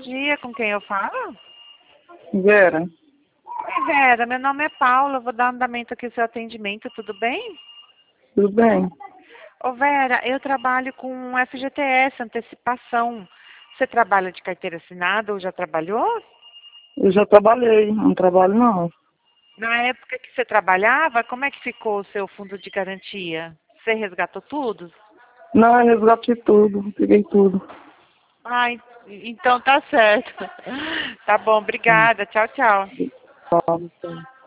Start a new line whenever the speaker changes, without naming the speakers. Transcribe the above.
dia, com quem eu falo?
Vera,
Oi, Vera, meu nome é Paula, eu vou dar andamento aqui ao seu atendimento, tudo bem?
tudo bem?
Ô, Vera, eu trabalho com FGTS, antecipação. Você trabalha de carteira assinada ou já trabalhou?
Eu já trabalhei, não trabalho não.
Na época que você trabalhava, como é que ficou o seu fundo de garantia? Você resgatou tudo?
Não, eu resgatei tudo, peguei tudo.
Ah, então tá certo. Tá bom, obrigada. Tchau, tchau.
Tá.